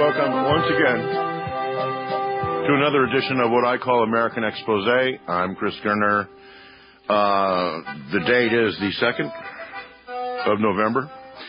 welcome once again to another edition of what I call American Expose. I'm Chris Gerner. The date is the 2nd of November,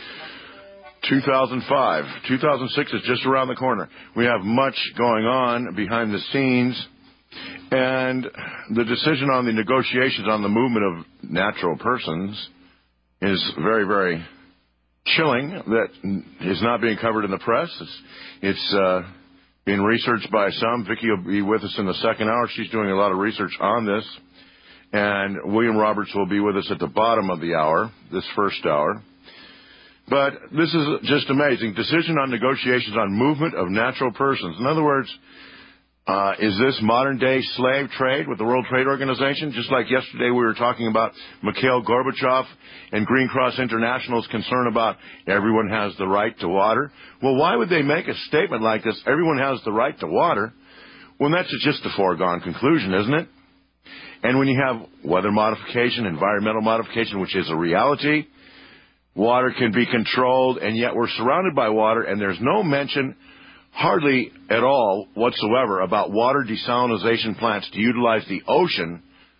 2005. 2006 is just around the corner. We have much going on behind the scenes, and the decision on the negotiations on the movement of natural persons is very, very chilling. That is not being covered in the press. It's being researched by some. Vicki will be with us in the second hour. She's doing a lot of research on this. And William Roberts will be with us at the bottom of the hour, this first hour. But this is just amazing. Decision on negotiations on movement of natural persons. In other words, is this modern-day slave trade with the World Trade Organization? Just like yesterday we were talking about Mikhail Gorbachev and Green Cross International's concern about everyone has the right to water. Well, why would they make a statement like this, everyone has the right to water? Well, that's just a foregone conclusion, isn't it? And when you have weather modification, environmental modification, which is a reality, water can be controlled, and yet we're surrounded by water, and there's no mention hardly at all whatsoever about water desalination plants to utilize the ocean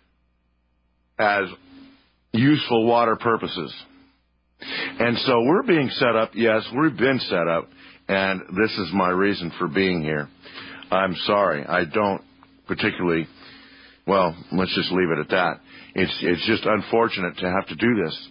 as useful water purposes. And so we're being set up, yes, we've been set up, and this is my reason for being here. I'm sorry, I don't particularly, well, let's just leave it at that. It's just unfortunate to have to do this.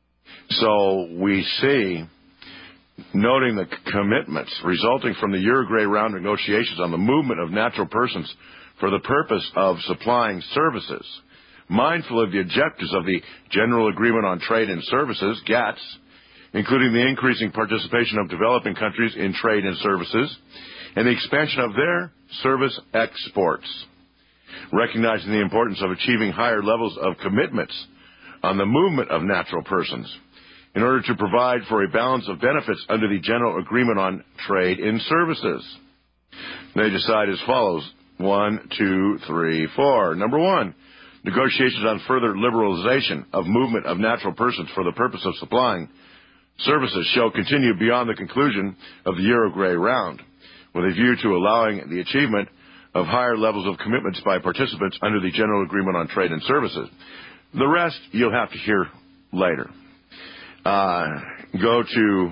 So we see, noting the commitments resulting from the Uruguay round negotiations on the movement of natural persons for the purpose of supplying services, mindful of the objectives of the General Agreement on Trade and Services, GATS, including the increasing participation of developing countries in trade and services, and the expansion of their service exports, recognizing the importance of achieving higher levels of commitments on the movement of natural persons in order to provide for a balance of benefits under the General Agreement on Trade in Services. They decide as follows. 1, 2, 3, 4. Number 1, negotiations on further liberalization of movement of natural persons for the purpose of supplying services shall continue beyond the conclusion of the Uruguay round, with a view to allowing the achievement of higher levels of commitments by participants under the General Agreement on Trade and Services. The rest you'll have to hear later. Go to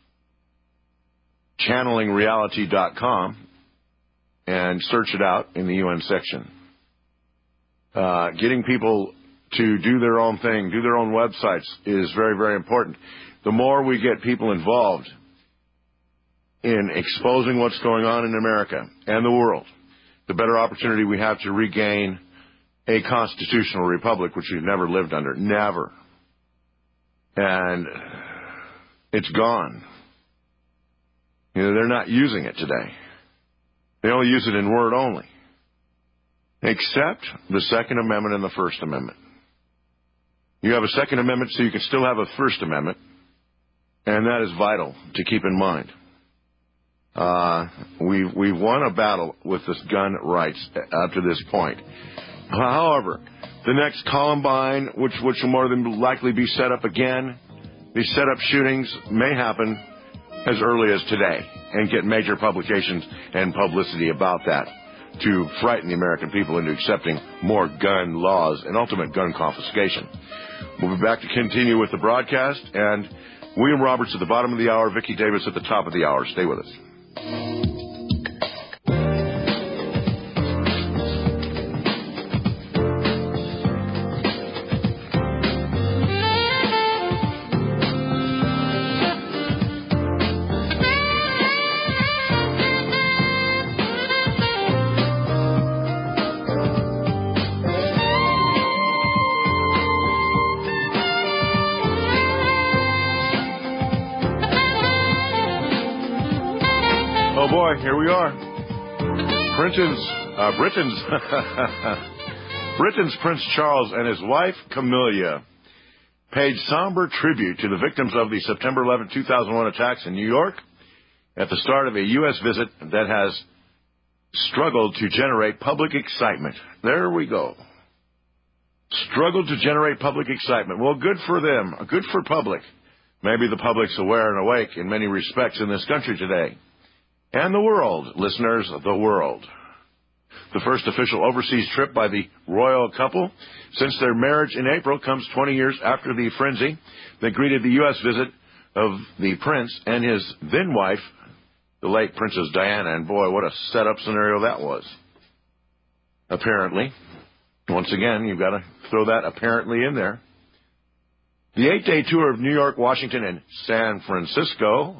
channelingreality.com and search it out in the UN section. Getting people to do their own thing, do their own websites is very, very important. The more we get people involved in exposing what's going on in America and the world, the better opportunity we have to regain a constitutional republic, which we've never lived under. Never. And it's gone. You know, they're not using it today. They only use it in word only. Except the Second Amendment and the First Amendment. You have a Second Amendment so you can still have a First Amendment, and that is vital to keep in mind. We've won a battle with this gun rights up to this point. However, the next Columbine, which will more than likely be set up again, these set-up shootings may happen as early as today and get major publications and publicity about that to frighten the American people into accepting more gun laws and ultimate gun confiscation. We'll be back to continue with the broadcast, and William Roberts at the bottom of the hour, Vicki Davis at the top of the hour. Stay with us. Oh boy, here we are. Britain's Prince Charles and his wife Camilla paid somber tribute to the victims of the September 11, 2001 attacks in New York at the start of a U.S. visit that has struggled to generate public excitement. There we go. Struggled to generate public excitement. Well, good for them. Good for public. Maybe the public's aware and awake in many respects in this country today. and the world, listeners, the world. The first official overseas trip by the royal couple since their marriage in April comes 20 years after the frenzy that greeted the U.S. visit of the prince and his then-wife, the late Princess Diana. And boy, what a set-up scenario that was. Apparently. Once again, you've got to throw that apparently in there. The 8-day tour of New York, Washington, and San Francisco.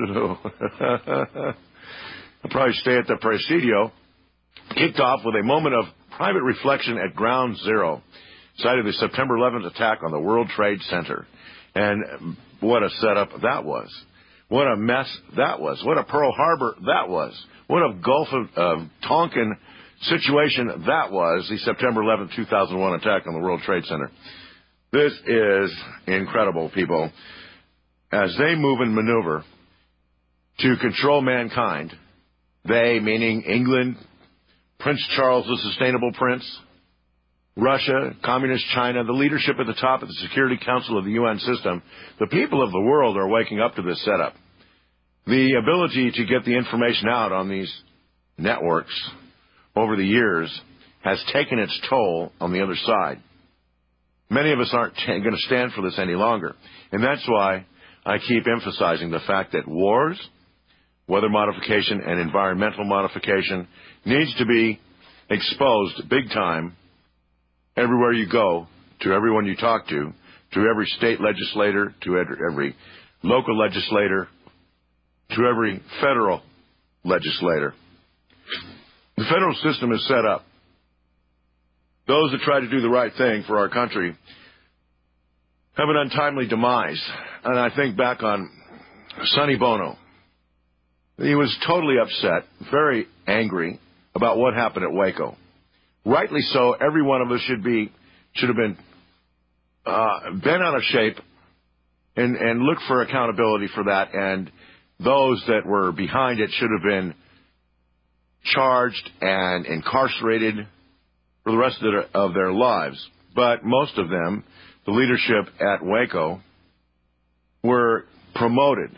I'll probably stay at the Presidio. Kicked off with a moment of private reflection at Ground Zero, site of the September 11th attack on the World Trade Center. And what a setup that was. What a mess that was. What a Pearl Harbor that was. What a Gulf of Tonkin situation that was, the September 11th, 2001 attack on the World Trade Center. This is incredible, people. As they move and maneuver to control mankind, they, meaning England, Prince Charles, the sustainable prince, Russia, Communist China, the leadership at the top of the Security Council of the UN system, the people of the world are waking up to this setup. The ability to get the information out on these networks over the years has taken its toll on the other side. Many of us aren't going to stand for this any longer. And that's why I keep emphasizing the fact that wars, weather modification, and environmental modification needs to be exposed big time everywhere you go, to everyone you talk to every state legislator, to every local legislator, to every federal legislator. The federal system is set up. Those that try to do the right thing for our country have an untimely demise. And I think back on Sonny Bono. He was totally upset, very angry about what happened at Waco. Rightly so. Every one of us should have been bent out of shape and look for accountability for that. And those that were behind it should have been charged and incarcerated for the rest of their lives. But most of them, the leadership at Waco, were promoted.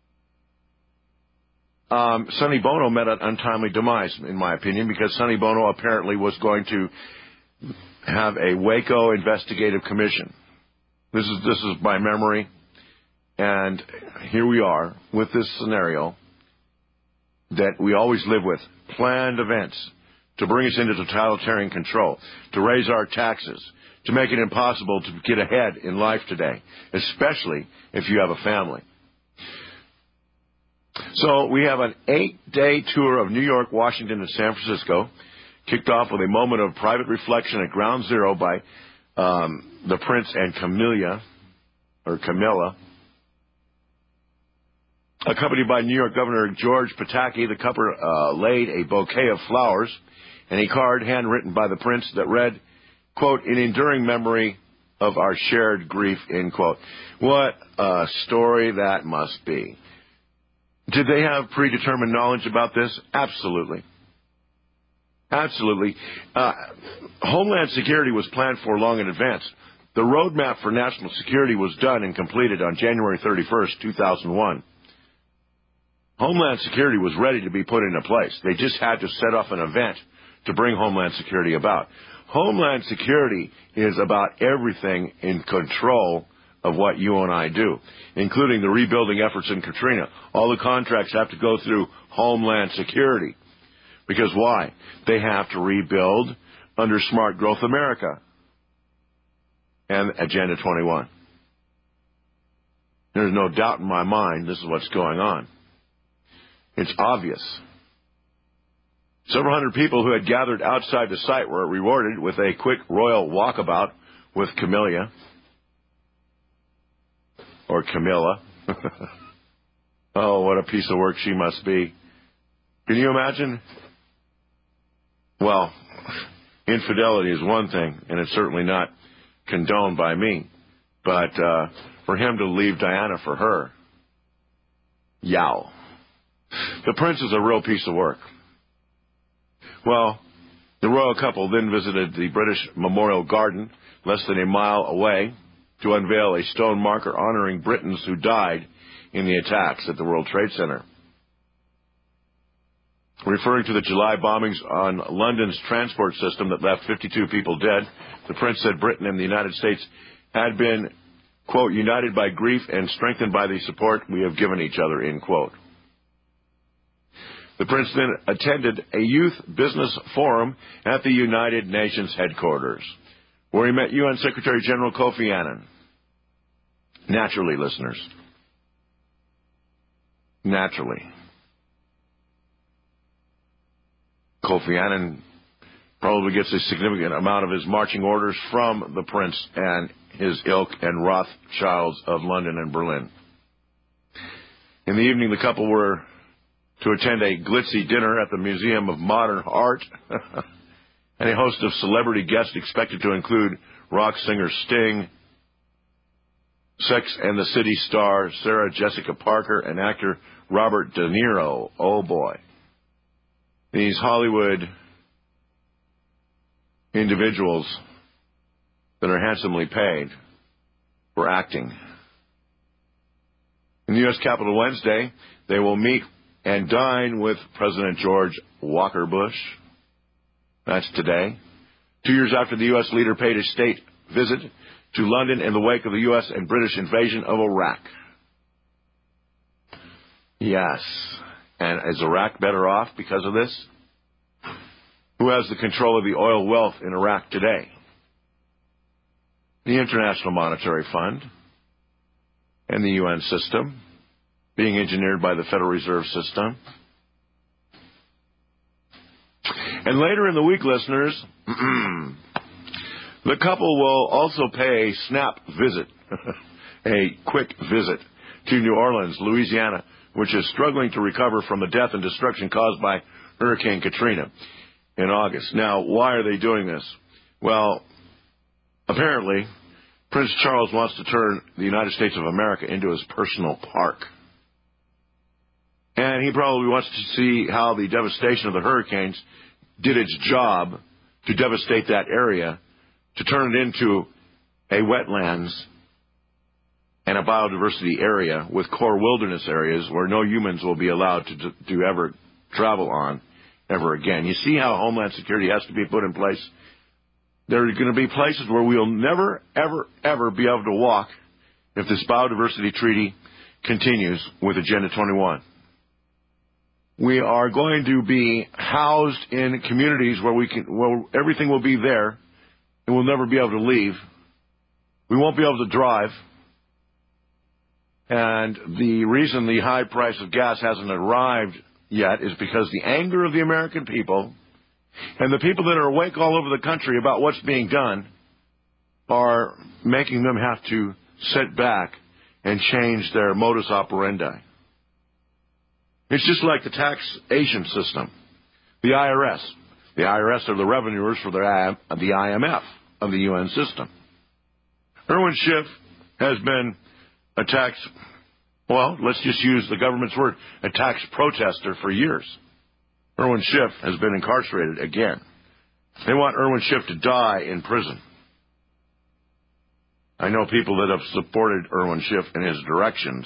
Sonny Bono met an untimely demise, in my opinion, because Sonny Bono apparently was going to have a Waco investigative commission. This is by memory, and here we are with this scenario that we always live with: planned events to bring us into totalitarian control, to raise our taxes, to make it impossible to get ahead in life today, especially if you have a family. So we have an 8-day tour of New York, Washington, and San Francisco, kicked off with a moment of private reflection at Ground Zero by the Prince and Camilla, accompanied by New York Governor George Pataki. The couple laid a bouquet of flowers and a card handwritten by the Prince that read, quote, "In enduring memory of our shared grief," end quote. What a story that must be. Did they have predetermined knowledge about this? Absolutely. Absolutely. Homeland Security was planned for long in advance. The roadmap for national security was done and completed on January 31st, 2001. Homeland Security was ready to be put into place. They just had to set off an event to bring Homeland Security about. Homeland Security is about everything in control of what you and I do, including the rebuilding efforts in Katrina. All the contracts have to go through Homeland Security. Because why? They have to rebuild under Smart Growth America and Agenda 21. There's no doubt in my mind this is what's going on. It's obvious. Several hundred people who had gathered outside the site were rewarded with a quick royal walkabout with Camilla. Or Camilla. Oh, what a piece of work she must be. Can you imagine? Well, infidelity is one thing, and it's certainly not condoned by me. But for him to leave Diana for her, yow. The Prince is a real piece of work. Well, the royal couple then visited the British Memorial Garden, less than a mile away, to unveil a stone marker honoring Britons who died in the attacks at the World Trade Center. Referring to the July bombings on London's transport system that left 52 people dead, the prince said Britain and the United States had been, quote, united by grief and strengthened by the support we have given each other, end quote. The prince then attended a youth business forum at the United Nations headquarters, where he met UN Secretary General Kofi Annan. Naturally, listeners. Naturally. Kofi Annan probably gets a significant amount of his marching orders from the prince and his ilk and Rothschilds of London and Berlin. In the evening, the couple were to attend a glitzy dinner at the Museum of Modern Art, and a host of celebrity guests expected to include rock singer Sting, Sex and the City star Sarah Jessica Parker, and actor Robert De Niro. Oh, boy. These Hollywood individuals that are handsomely paid for acting. In the U.S. Capitol Wednesday, they will meet and dine with President George Walker Bush. That's today. 2 years after the U.S. leader paid a state visit to London in the wake of the U.S. and British invasion of Iraq. Yes. And is Iraq better off because of this? Who has the control of the oil wealth in Iraq today? The International Monetary Fund and the UN system, being engineered by the Federal Reserve System. And later in the week, listeners, the couple will also pay a snap visit, a quick visit to New Orleans, Louisiana, which is struggling to recover from the death and destruction caused by Hurricane Katrina in August. Now, why are they doing this? Well, apparently, Prince Charles wants to turn the United States of America into his personal park. And he probably wants to see how the devastation of the hurricanes did its job to devastate that area, to turn it into a wetlands and a biodiversity area with core wilderness areas where no humans will be allowed to ever travel on ever again. You see how Homeland Security has to be put in place? There are going to be places where we'll never, ever, ever be able to walk if this biodiversity treaty continues with Agenda 21. We are going to be housed in communities where everything will be there and we'll never be able to leave. We won't be able to drive. And the reason the high price of gas hasn't arrived yet is because the anger of the American people and the people that are awake all over the country about what's being done are making them have to sit back and change their modus operandi. It's just like the taxation system. The IRS. The IRS are the revenuers for the IMF of the UN system. Irwin Schiff has been a tax, well, let's just use the government's word, a tax protester for years. Irwin Schiff has been incarcerated again. They want Irwin Schiff to die in prison. I know people that have supported Irwin Schiff in his directions.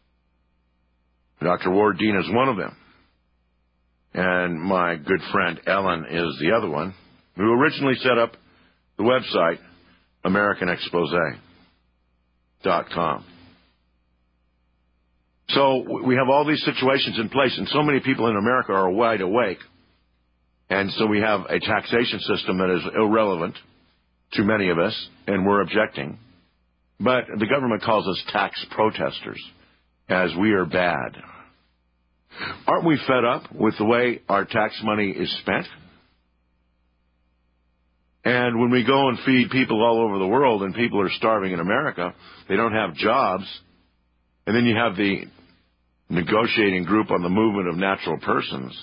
Dr. Ward Dean is one of them. And my good friend Ellen is the other one, who originally set up the website AmericanExpose.com. So we have all these situations in place, and so many people in America are wide awake. And so we have a taxation system that is irrelevant to many of us, and we're objecting. But the government calls us tax protesters, as we are bad. Aren't we fed up with the way our tax money is spent? And when we go and feed people all over the world and people are starving in America, they don't have jobs, and then you have the negotiating group on the movement of natural persons.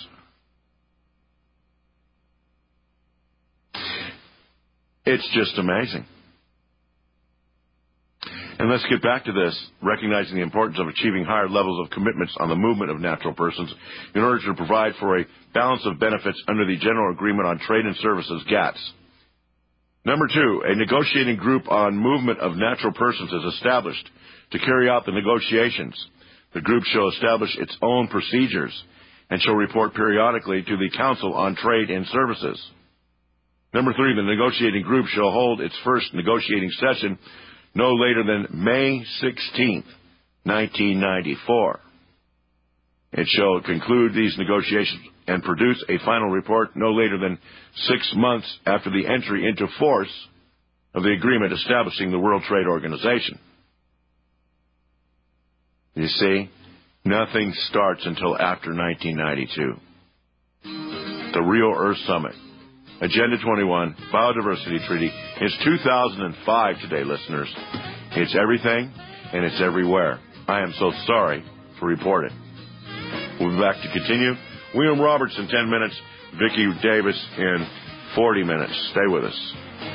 It's just amazing. And let's get back to this, recognizing the importance of achieving higher levels of commitments on the movement of natural persons in order to provide for a balance of benefits under the General Agreement on Trade and Services, GATS. Number 2, a negotiating group on movement of natural persons is established to carry out the negotiations. The group shall establish its own procedures and shall report periodically to the Council on Trade and Services. Number 3, the negotiating group shall hold its first negotiating session no later than May 16th, 1994. It shall conclude these negotiations and produce a final report no later than 6 months after the entry into force of the agreement establishing the World Trade Organization. You see, nothing starts until after 1992. The Rio Earth Summit. Agenda 21, Biodiversity Treaty. It's 2005 today, listeners. It's everything and it's everywhere. I am so sorry to report it. We'll be back to continue. William Roberts in 10 minutes. Vicki Davis in 40 minutes. Stay with us.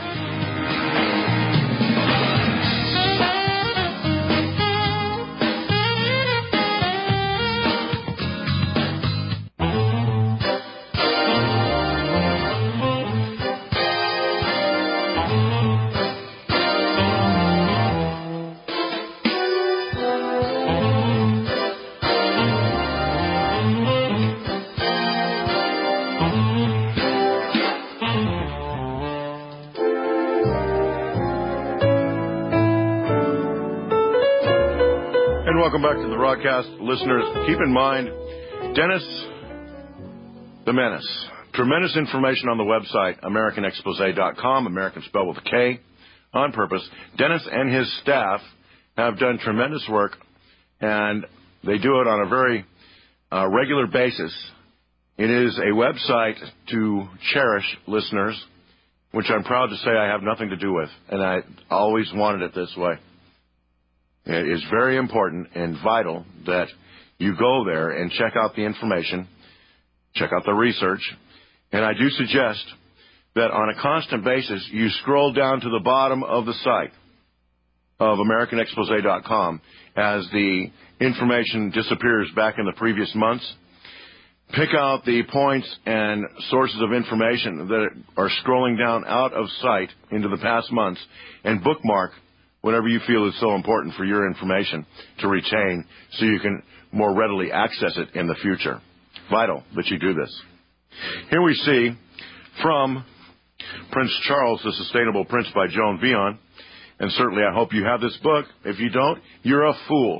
Welcome back to the broadcast. Listeners, keep in mind, Dennis the Menace. Tremendous information on the website, AmericanExpose.com, American spelled with a K, on purpose. Dennis and his staff have done tremendous work, and they do it on a very regular basis. It is a website to cherish, listeners, which I'm proud to say I have nothing to do with, and I always wanted it this way. It is very important and vital that you go there and check out the information, check out the research, and I do suggest that on a constant basis you scroll down to the bottom of the site of AmericanExpose.com as the information disappears back in the previous months. Pick out the points and sources of information that are scrolling down out of sight into the past months and bookmark whatever you feel is so important for your information to retain so you can more readily access it in the future. Vital that you do this. Here we see from Prince Charles, The Sustainable Prince by Joan Vion, and certainly I hope you have this book. If you don't, you're a fool.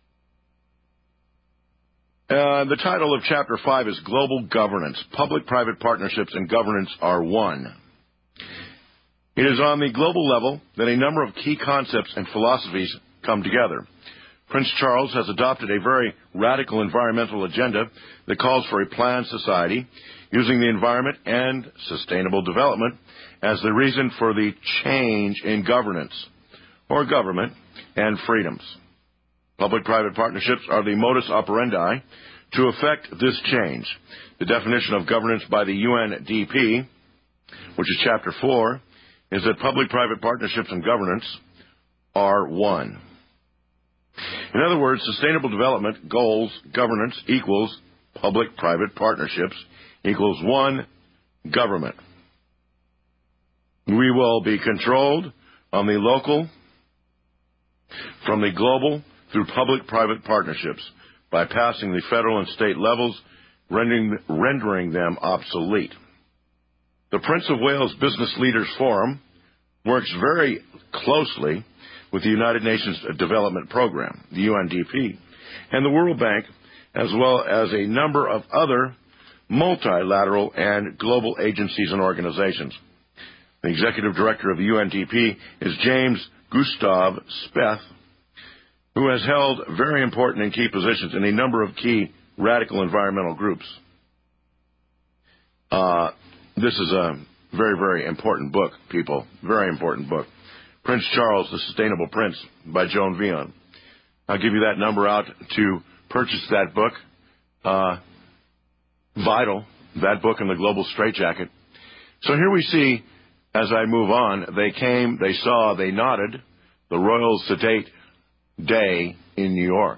The title of Chapter 5 is Global Governance. Public-private partnerships and governance are one. It is on the global level that a number of key concepts and philosophies come together. Prince Charles has adopted a very radical environmental agenda that calls for a planned society using the environment and sustainable development as the reason for the change in governance or government and freedoms. Public-private partnerships are the modus operandi to effect this change. The definition of governance by the UNDP, which is Chapter 4, is that public-private partnerships and governance are one. In other words, sustainable development goals governance equals public-private partnerships equals one government. We will be controlled on the local, from the global, through public-private partnerships, bypassing the federal and state levels, rendering them obsolete. The Prince of Wales Business Leaders Forum works very closely with the United Nations Development Program, the UNDP, and the World Bank, as well as a number of other multilateral and global agencies and organizations. The executive director of the UNDP is James Gustav Speth, who has held very important and key positions in a number of key radical environmental groups. This is a very, very important book, people. Very important book. Prince Charles, The Sustainable Prince by Joan Vion. I'll give you that number out to purchase that book. Vital, that book in the Global Straitjacket. So here we see, as I move on, they came, they saw, they nodded, the Royal Sedate Day in New York.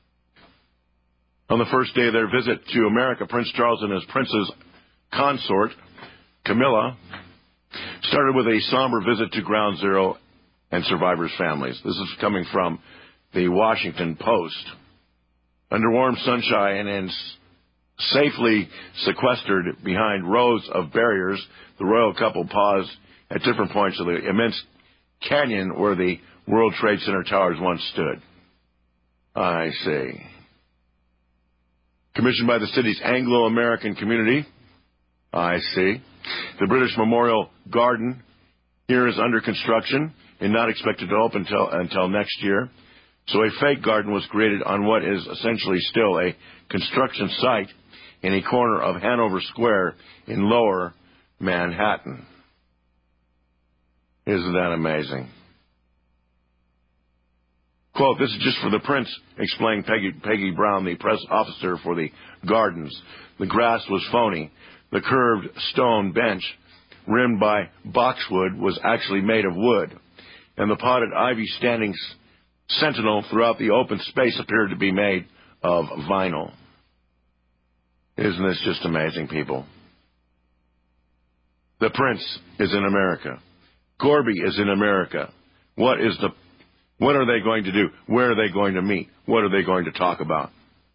On the first day of their visit to America, Prince Charles and his prince's consort, Camilla, started with a somber visit to Ground Zero and survivors' families. This is coming from the Washington Post. Under warm sunshine and Safely sequestered behind rows of barriers, the royal couple paused at different points of the immense canyon where the World Trade Center towers once stood. I see. Commissioned by the city's Anglo-American community. I see. The British Memorial Garden here is under construction and not expected to open until next year. So a fake garden was created on what is essentially still a construction site in a corner of Hanover Square in Lower Manhattan. Isn't that amazing? Quote, this is just for the prince, explained Peggy Brown, the press officer for the gardens. The grass was phony. The curved stone bench, rimmed by boxwood, was actually made of wood, and the potted ivy standing sentinel throughout the open space appeared to be made of vinyl. Isn't this just amazing, people? The prince is in America. Gorby is in America. What are they going to do? Where are they going to meet? What are they going to talk about?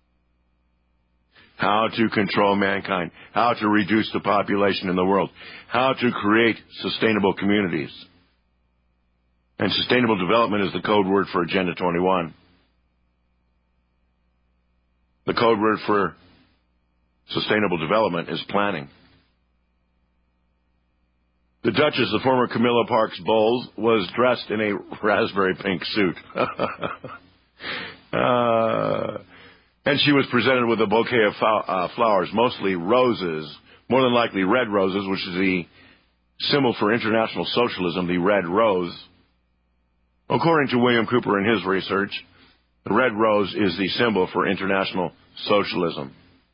How to control mankind. How to reduce the population in the world. How to create sustainable communities. And sustainable development is the code word for Agenda 21. The code word for sustainable development is planning. The Duchess, the former Camilla Parks Bowles, was dressed in a raspberry pink suit. And she was presented with a bouquet of flowers, mostly roses, more than likely red roses, which is the symbol for international socialism, the red rose. According to William Cooper in his research, the red rose is the symbol for international socialism.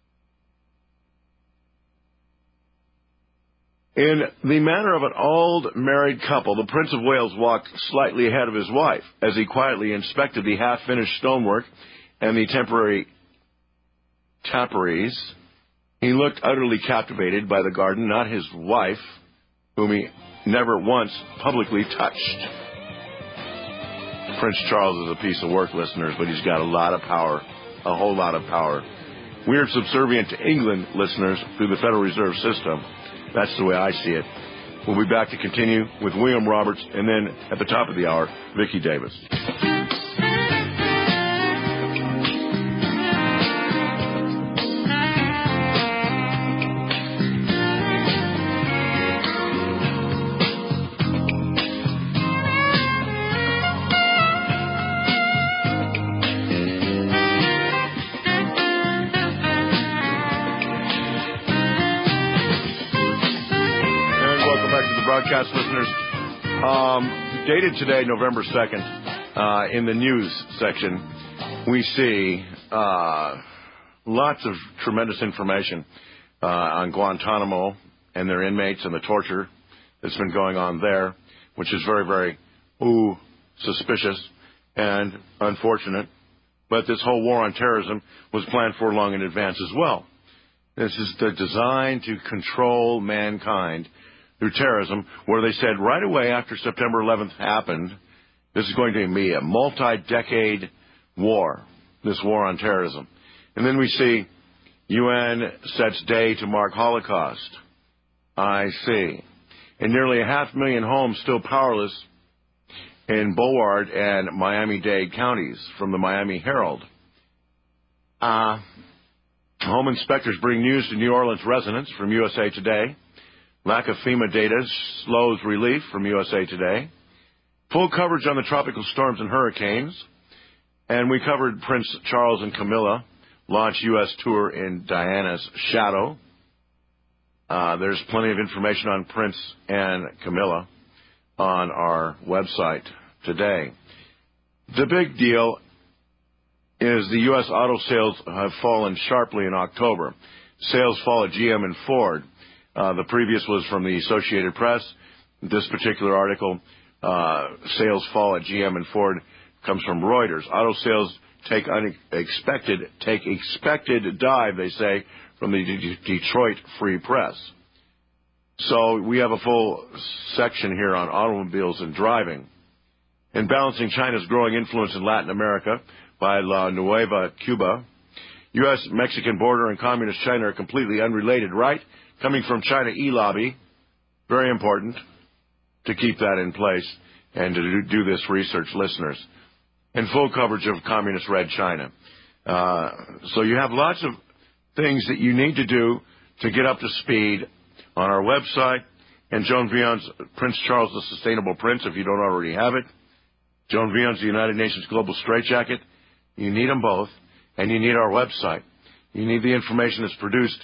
In the manner of an old married couple, the Prince of Wales walked slightly ahead of his wife as he quietly inspected the half-finished stonework and the temporary tapestries. He looked utterly captivated by the garden, not his wife, whom he never once publicly touched. Prince Charles is a piece of work, listeners, but he's got a lot of power, a whole lot of power. We are subservient to England, listeners, through the Federal Reserve System. That's the way I see it. We'll be back to continue with William Roberts, and then at the top of the hour, Vicki Davis. Broadcast listeners, dated today, November 2nd, in the news section, we see lots of tremendous information on Guantanamo and their inmates and the torture that's been going on there, which is very, very, suspicious and unfortunate. But this whole war on terrorism was planned for long in advance as well. This is designed to control mankind through terrorism, where they said right away after September 11th happened, this is going to be a multi-decade war, this war on terrorism. And then we see UN sets day to mark Holocaust. I see. And nearly 500,000 homes still powerless in Broward and Miami-Dade counties from the Miami Herald. Home inspectors bring news to New Orleans residents from USA Today. Lack of FEMA data slows relief from USA Today. Full coverage on the tropical storms and hurricanes. And we covered Prince Charles and Camilla launch U.S. tour in Diana's shadow. There's plenty of information on Prince and Camilla on our website today. The big deal is the U.S. auto sales have fallen sharply in October. Sales fall at GM and Ford. The previous was from the Associated Press. This particular article, sales fall at GM and Ford, comes from Reuters. Auto sales take expected dive, they say, from the Detroit Free Press. So we have a full section here on automobiles and driving. In balancing China's growing influence in Latin America by La Nueva Cuba, U.S.-Mexican border and Communist China are completely unrelated, right? Coming from China e-lobby, very important to keep that in place and to do this research, listeners. And full coverage of Communist Red China. So you have lots of things that you need to do to get up to speed on our website. And Joan Vion's Prince Charles the Sustainable Prince, if you don't already have it. Joan Vion's the United Nations Global Straitjacket. You need them both. And you need our website. You need the information that's produced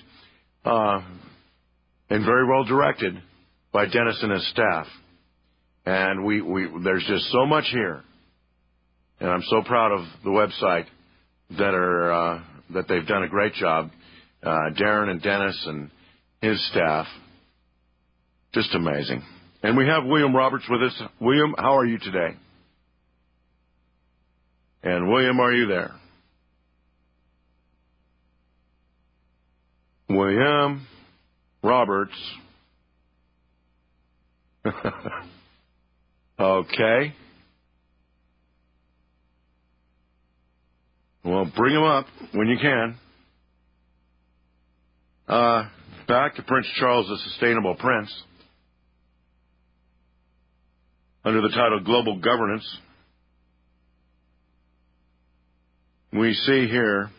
and very well directed by Dennis and his staff. And there's just so much here. And I'm so proud of the website that they've done a great job. Darren and Dennis and his staff. Just amazing. And we have William Roberts with us. William, how are you today? And William, are you there? William Roberts. Okay. Well, bring him up when you can. Back to Prince Charles the Sustainable Prince. Under the title Global Governance, we see here,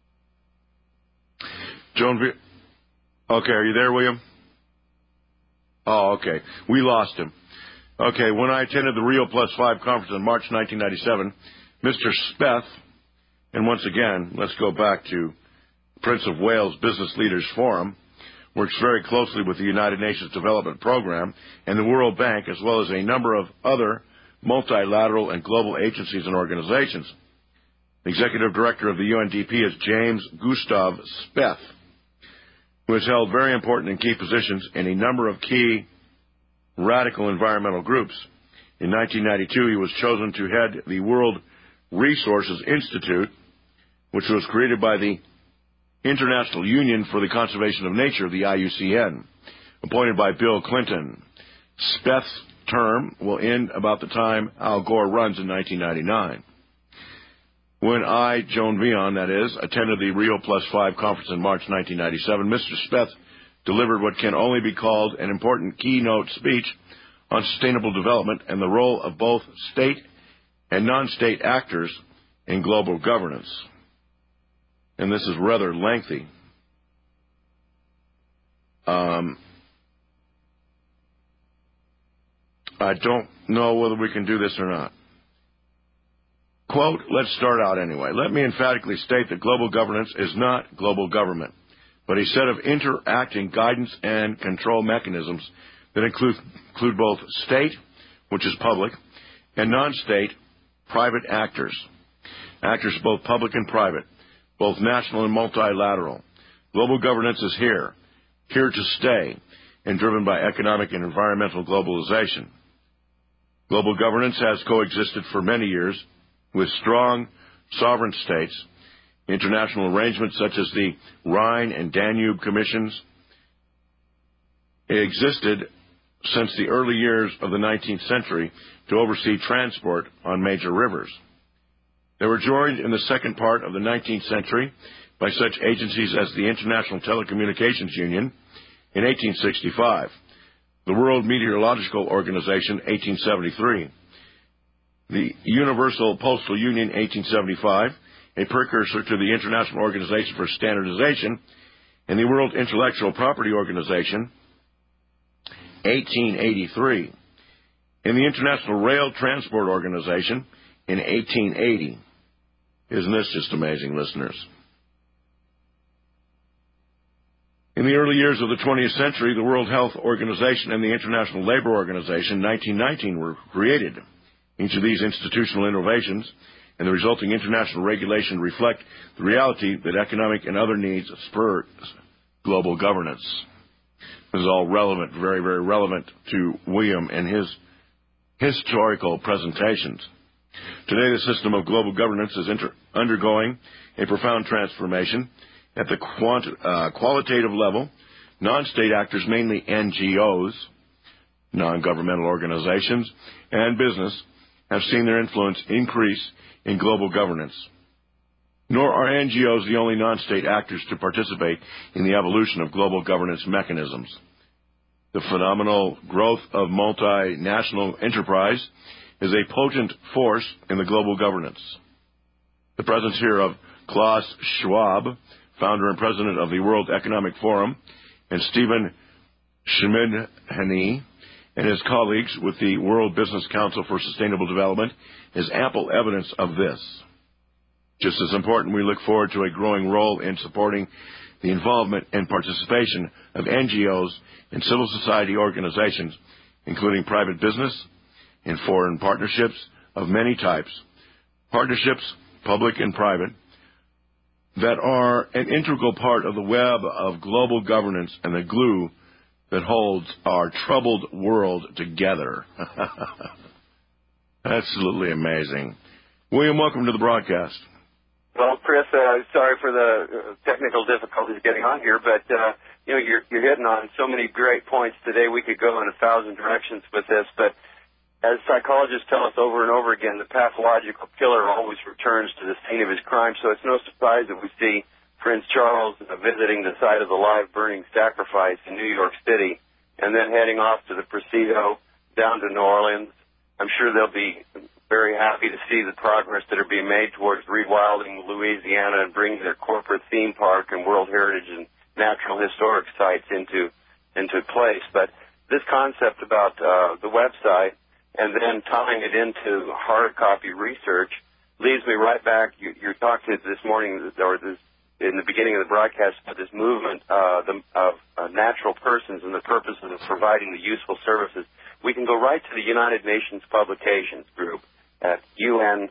okay, are you there, William? Oh, okay. We lost him. Okay, when I attended the Rio Plus 5 conference in March 1997, Mr. Speth, and once again, let's go back to Prince of Wales Business Leaders Forum, works very closely with the United Nations Development Program and the World Bank, as well as a number of other multilateral and global agencies and organizations. The Executive Director of the UNDP is James Gustav Speth, who has held very important and key positions in a number of key radical environmental groups. In 1992, he was chosen to head the World Resources Institute, which was created by the International Union for the Conservation of Nature, the IUCN, appointed by Bill Clinton. Speth's term will end about the time Al Gore runs in 1999. When I, Joan Vion, that is, attended the Rio Plus 5 conference in March 1997, Mr. Speth delivered what can only be called an important keynote speech on sustainable development and the role of both state and non-state actors in global governance. And this is rather lengthy. I don't know whether we can do this or not. Quote, let's start out anyway. Let me emphatically state that global governance is not global government, but a set of interacting guidance and control mechanisms that include both state, which is public, and non-state, private actors. Actors both public and private, both national and multilateral. Global governance is here to stay, and driven by economic and environmental globalization. Global governance has coexisted for many years with strong sovereign states. International arrangements such as the Rhine and Danube Commissions existed since the early years of the 19th century to oversee transport on major rivers. They were joined in the second part of the 19th century by such agencies as the International Telecommunications Union in 1865, the World Meteorological Organization 1873, the Universal Postal Union 1875, a precursor to the International Organization for Standardization, and the World Intellectual Property Organization 1883, and the International Rail Transport Organization in 1880. Isn't this just amazing, listeners? In the early years of the 20th century, the World Health Organization and the International Labor Organization, 1919, were created. Each of these institutional innovations and the resulting international regulation reflect the reality that economic and other needs spur global governance. This is all relevant, very, very relevant to William and his historical presentations. Today, the system of global governance is undergoing a profound transformation. At the qualitative level, non-state actors, mainly NGOs, non-governmental organizations, and business, have seen their influence increase in global governance. Nor are NGOs the only non-state actors to participate in the evolution of global governance mechanisms. The phenomenal growth of multinational enterprise is a potent force in the global governance. The presence here of Klaus Schwab, founder and president of the World Economic Forum, and Stephen Schmidhany and his colleagues with the World Business Council for Sustainable Development is ample evidence of this. Just as important, we look forward to a growing role in supporting the involvement and participation of NGOs and civil society organizations, including private business and foreign partnerships of many types, partnerships, public and private, that are an integral part of the web of global governance and the glue that holds our troubled world together. Absolutely amazing. William, welcome to the broadcast. Well, Chris, sorry for the technical difficulties getting on here, but you're hitting on so many great points today. We could go in 1,000 directions with this, but as psychologists tell us over and over again, the pathological killer always returns to the scene of his crime. So it's no surprise that we see Prince Charles visiting the site of the live burning sacrifice in New York City, and then heading off to the Presidio down to New Orleans. I'm sure they'll be very happy to see the progress that are being made towards rewilding Louisiana and bringing their corporate theme park and World Heritage and natural historic sites into place. But this concept about the website and then tying it into hard copy research leads me right back. You talked to this morning, or this, in the beginning of the broadcast, about this movement of natural persons and the purposes of providing the useful services. We can go right to the United Nations Publications Group at unp.un.org,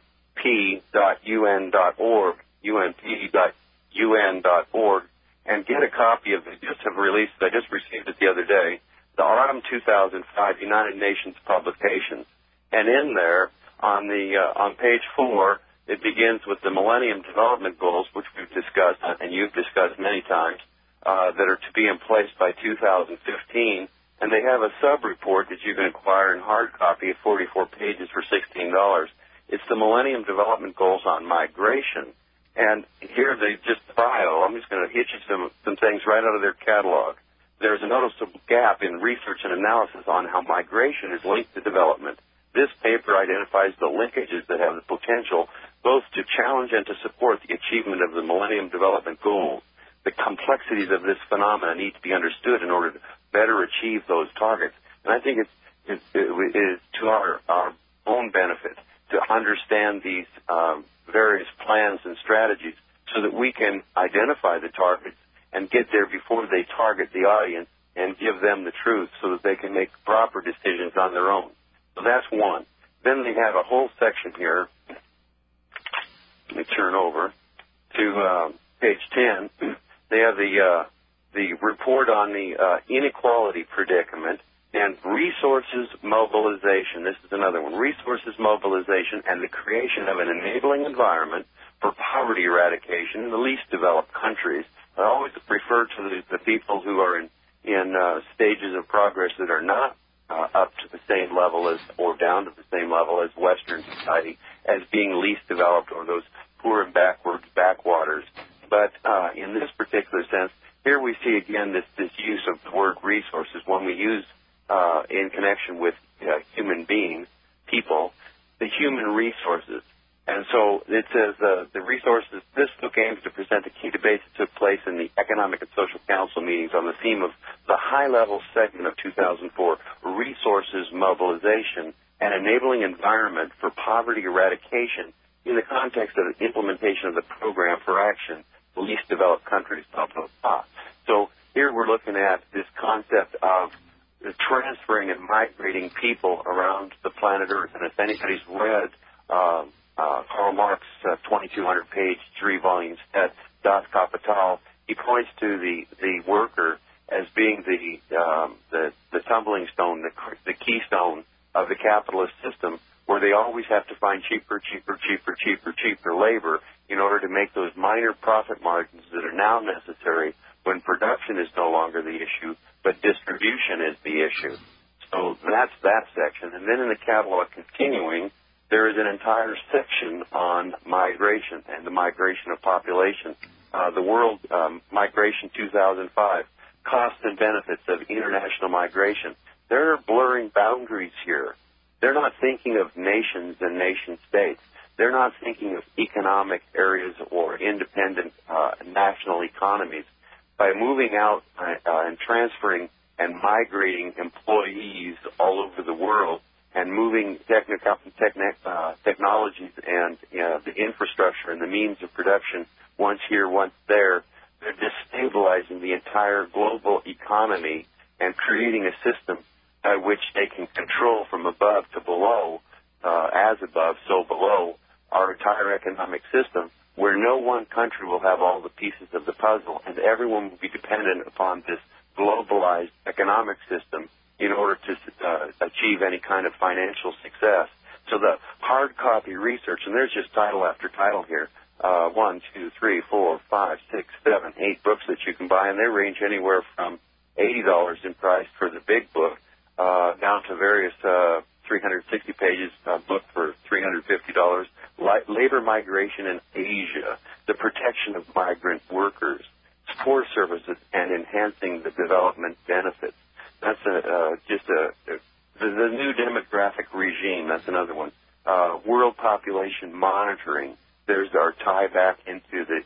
unp.un.org, and get a copy of it. I just received it the other day, the Autumn 2005 United Nations Publications. And in there, on page 4, it begins with the Millennium Development Goals, which we've discussed, and you've discussed many times, that are to be in place by 2015. And they have a sub-report that you can acquire in hard copy of 44 pages for $16. It's the Millennium Development Goals on migration. And here they just bio. I'm just going to hit you some things right out of their catalog. There's a noticeable gap in research and analysis on how migration is linked to development. This paper identifies the linkages that have the potential both to challenge and to support the achievement of the Millennium Development Goals. The complexities of this phenomenon need to be understood in order to better achieve those targets. And I think it is to our own benefit to understand these various plans and strategies so that we can identify the targets and get there before they target the audience and give them the truth so that they can make proper decisions on their own. So that's one. Then they have a whole section here. Let me turn over to page 10. They have the report on the inequality predicament and resources mobilization. This is another one. Resources mobilization and the creation of an enabling environment for poverty eradication in the least developed countries. I always refer to the people who are in stages of progress that are not up to the same level as, or down to the same level as Western society, as being least developed, or those poor and backwaters. But in this particular sense, here we see again this use of the word resources when we use in connection with human beings, people, the human resources. And so it says the resources. This book aims to present the key debates that took place in the Economic and Social Council meetings on the theme of the high-level segment of 2004, resources mobilization and enabling environment for poverty eradication in the context of the implementation of the program for action, the least developed countries, blah, blah, blah. So here we're looking at this concept of transferring and migrating people around the planet Earth. And if anybody's read Karl Marx's 2,200-page, 3-volume set, Das Kapital, he points to the worker as being the tumbling stone, the keystone of the capitalist system, where they always have to find cheaper labor in order to make those minor profit margins that are now necessary when production is no longer the issue, but distribution is the issue. So that's that section. And then in the catalog continuing, there is an entire section on migration and the migration of population. The World Migration 2005, Costs and Benefits of International Migration. They're blurring boundaries here. They're not thinking of nations and nation states. They're not thinking of economic areas or independent national economies. By moving out and transferring and migrating employees all over the world and moving technologies and the infrastructure and the means of production once here, once there, they're destabilizing the entire global economy and creating a system by which they can control from above to below, as above, so below, our entire economic system, where no one country will have all the pieces of the puzzle, and everyone will be dependent upon this globalized economic system in order to achieve any kind of financial success. So the hard copy research, and there's just title after title here, 1, 2, 3, 4, 5, 6, 7, 8 books that you can buy, and they range anywhere from $80 in price for the big book down to various 360 pages book for $350. Labor migration in Asia, the protection of migrant workers, support services, and enhancing the development benefits. That's the new demographic regime. That's another one. World population monitoring. There's our tie back into the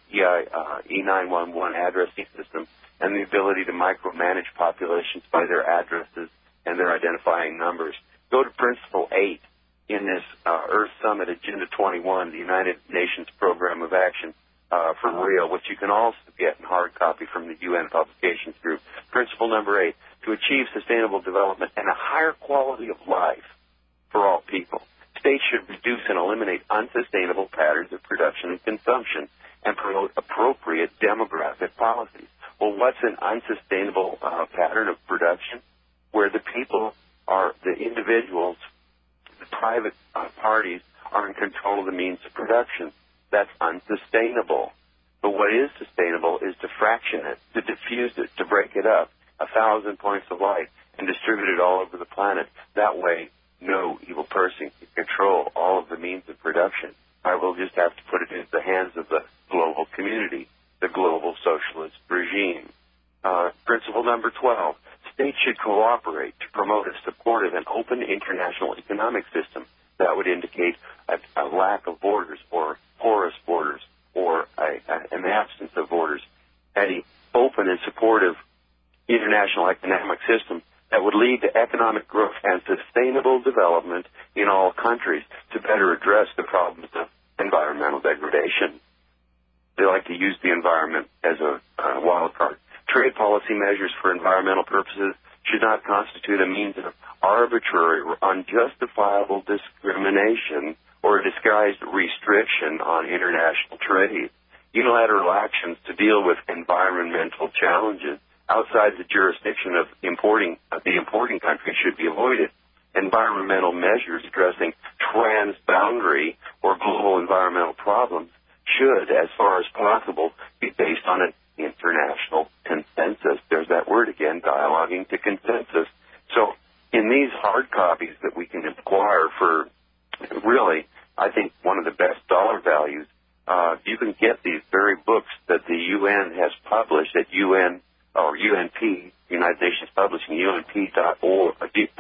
E911 addressing system and the ability to micromanage populations by their addresses and their identifying numbers. Go to Principle 8 in this Earth Summit Agenda 21, the United Nations Program of Action for real, which you can also get in hard copy from the UN Publications Group. Principle number 8, to achieve sustainable development and a higher quality of life for all people, states should reduce and eliminate unsustainable patterns of production and consumption and promote appropriate demographic policies. Well, what's an unsustainable pattern of production? Where the people are, the individuals, the private parties are in control of the means of production. That's unsustainable. But what is sustainable is to fraction it, to diffuse it, to break it up, 1,000 points of light, and distribute it all over the planet. That way, no evil person can control all of the means of production. I will just have to put it into the hands of the global community, the global socialist regime. Principle number 12, states should cooperate to promote a supportive and open international economic system that would indicate a lack of borders or porous borders or an absence of borders, an open and supportive international economic system that would lead to economic growth and sustainable development in all countries to better address the problems of environmental degradation. They like to use the environment as a wild card. Trade policy measures for environmental purposes should not constitute a means of arbitrary or unjustifiable discrimination or a disguised restriction on international trade. Unilateral actions to deal with environmental challenges outside the jurisdiction of the importing country should be avoided. Environmental measures addressing transboundary or global environmental problems should, as far as possible, be based on an international consensus. There's that word again, dialoguing to consensus. So in these hard copies that we can acquire for really, I think, one of the best dollar values, you can get these very books that the UN has published at UN or UNP, United Nations Publishing, UNP.org,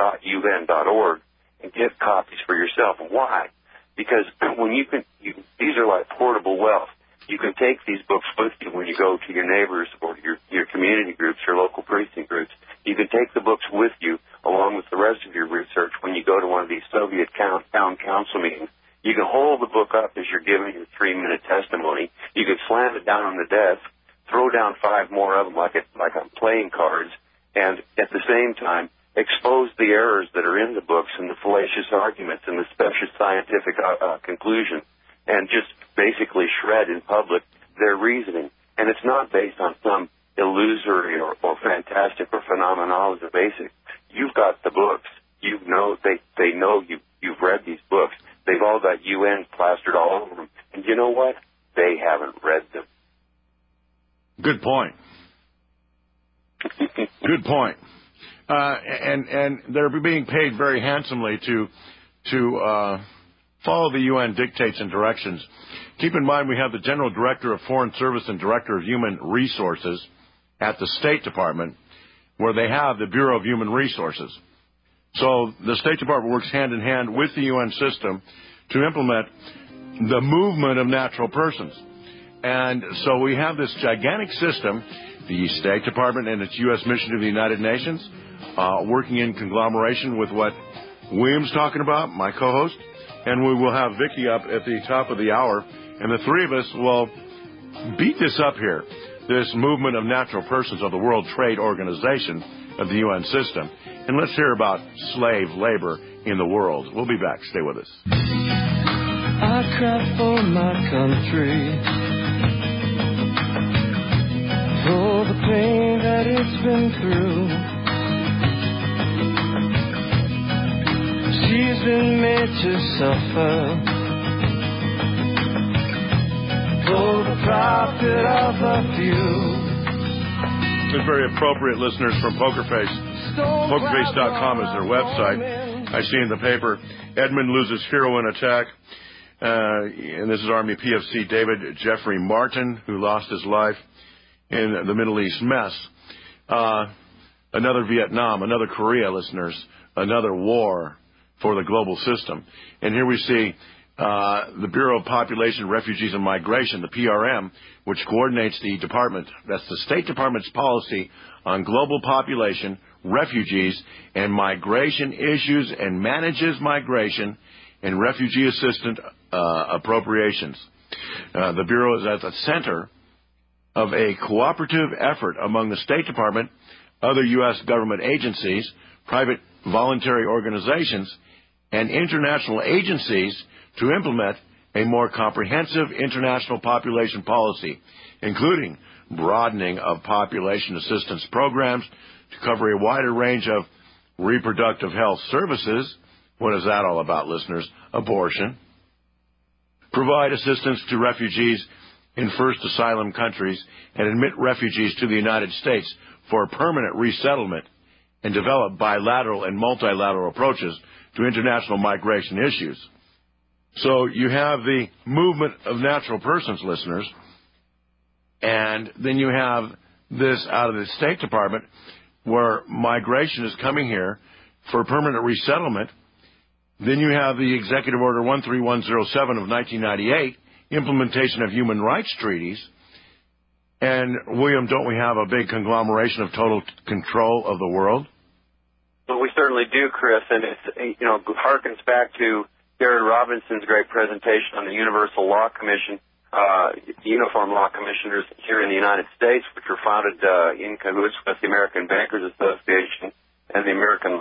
.un.org, and get copies for yourself. Why? Because when these are like portable wealth. You can take these books with you when you go to your neighbors or your community groups, your local precinct groups. You can take the books with you along with the rest of your research when you go to one of these Soviet town council meetings. You can hold the book up as you're giving your 3-minute testimony. You can slam it down on the desk, throw down 5 more of them like on playing cards, and at the same time expose the errors that are in the books and the fallacious arguments and the special scientific conclusions, and just basically shred in public their reasoning. And it's not based on some illusory or fantastic or phenomenology basic. You've got the books. You know they know you've read these books. They've all got UN plastered all over them. And you know what? They haven't read them. Good point. Good point. And they're being paid very handsomely to follow the UN dictates and directions. Keep in mind we have the General Director of Foreign Service and Director of Human Resources at the State Department, where they have the Bureau of Human Resources. So the State Department works hand in hand with the UN system to implement the movement of natural persons. And so we have this gigantic system, the State Department and its U.S. mission to the United Nations, working in conglomeration with what William's talking about, my co-host, and we will have Vicki up at the top of the hour, and the three of us will beat this up here, this movement of natural persons of the World Trade Organization of the UN system. And let's hear about slave labor in the world. We'll be back. Stay with us. I cry for my country, for the pain that it's been through. She's been made to suffer for the profit of a few. It's very appropriate, listeners, from Poker Face. PokerFace.com is their website. I see in the paper, Edmund loses hero in attack. And this is Army PFC David Jeffrey Martin, who lost his life in the Middle East mess. Another Vietnam, another Korea, listeners, another war for the global system. And here we see the Bureau of Population, Refugees, and Migration, the PRM, which coordinates the department. That's the State Department's policy on global population, refugees, and migration issues, and manages migration and refugee assistance appropriations. The Bureau is at the center of a cooperative effort among the State Department, other U.S. government agencies, private voluntary organizations, and international agencies to implement a more comprehensive international population policy, including broadening of population assistance programs to cover a wider range of reproductive health services. What is that all about, listeners? Abortion. Provide assistance to refugees in first asylum countries and admit refugees to the United States for permanent resettlement, and develop bilateral and multilateral approaches to international migration issues. So you have the movement of natural persons, listeners, and then you have this out of the State Department where migration is coming here for permanent resettlement. Then you have the Executive Order 13107 of 1998, implementation of human rights treaties. And, William, don't we have a big conglomeration of total control of the world? Well, we certainly do, Chris, and it harkens back to Jared Robinson's great presentation on the Universal Law Commission, Uniform Law Commissioners here in the United States, which were founded in cahoots with the American Bankers Association and the American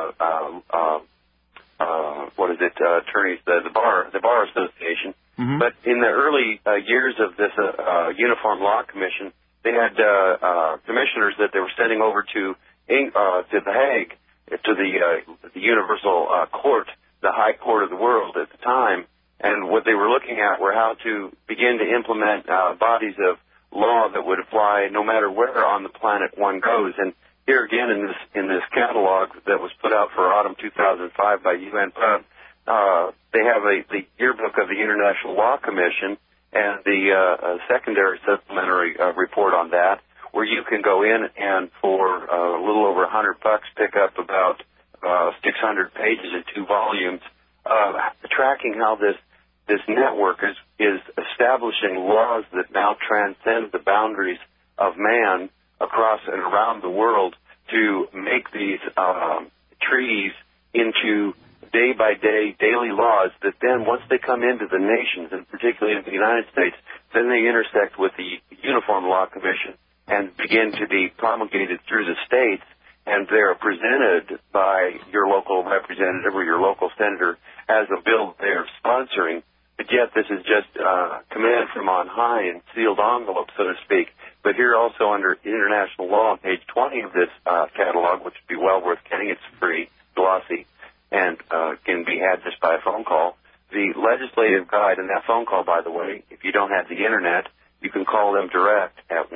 attorneys, the Bar Association. Mm-hmm. But in the early years of this Uniform Law Commission, they had commissioners that they were sending over to The Hague, to the Universal Court, the High Court of the world at the time. And what they were looking at were how to begin to implement bodies of law that would apply no matter where on the planet one goes. And here again in this catalog that was put out for autumn 2005 by UN Pub, they have the yearbook of the International Law Commission and the secondary supplementary report on that, where you can go in and for a little over $100 pick up about 600 pages in 2 volumes, tracking how this network is establishing laws that now transcend the boundaries of man across and around the world to make these treaties into day-by-day, daily laws that then, once they come into the nations, and particularly into the United States, then they intersect with the Uniform Law Commission and begin to be promulgated through the states, and they're presented by your local representative or your local senator as a bill they're sponsoring. But yet this is just command from on high in sealed envelope, so to speak. But here also under international law on page 20 of this catalog, which would be well worth getting, it's free, glossy, and can be had just by a phone call. The legislative guide, and that phone call, by the way, if you don't have the Internet, you can call them direct at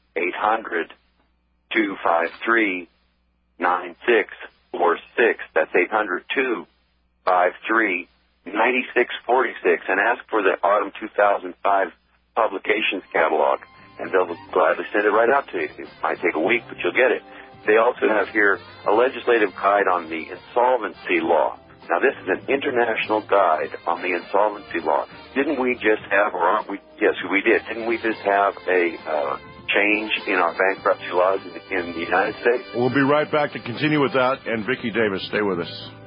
1-800-253-9646. That's 800-253-9646. 9646 and ask for the Autumn 2005 publications catalog, and they'll gladly send it right out to you. It might take a week, but you'll get it. They also have here a legislative guide on the insolvency law. Now, this is an international guide on the insolvency law. Didn't we just have, or aren't we? Yes, we did. Didn't we just have a change in our bankruptcy laws in the United States? We'll be right back to continue with that. And Vicki Davis, stay with us.